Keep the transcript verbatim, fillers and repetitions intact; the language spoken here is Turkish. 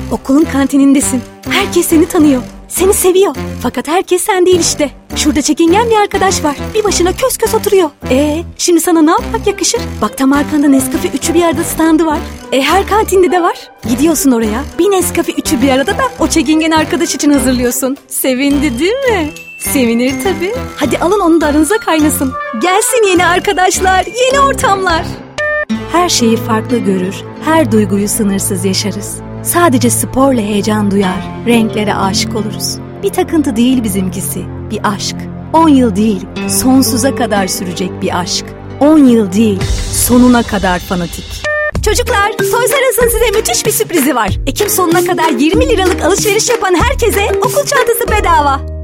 Okulun kantinindesin. Herkes seni tanıyor. Seni seviyor. Fakat herkes sen değil işte. Şurada çekingen bir arkadaş var. Bir başına kös kös oturuyor. Ee, şimdi sana ne yapmak yakışır? Bak tam arkanda Nescafe üçü bir arada standı var. E her kantinde de var. Gidiyorsun oraya. Bir Nescafe üçü bir arada da o çekingen arkadaş için hazırlıyorsun. Sevindi değil mi? Sevinir tabii. Hadi alın onu da aranıza kaynasın. Gelsin yeni arkadaşlar, yeni ortamlar. Her şeyi farklı görür, her duyguyu sınırsız yaşarız. Sadece sporla heyecan duyar, renklere aşık oluruz. Bir takıntı değil bizimkisi, bir aşk. On yıl değil, sonsuza kadar sürecek bir aşk. On yıl değil, sonuna kadar fanatik. Çocuklar, Toys R Us'ın size müthiş bir sürprizi var. Ekim sonuna kadar yirmi liralık alışveriş yapan herkese okul çantası bedava.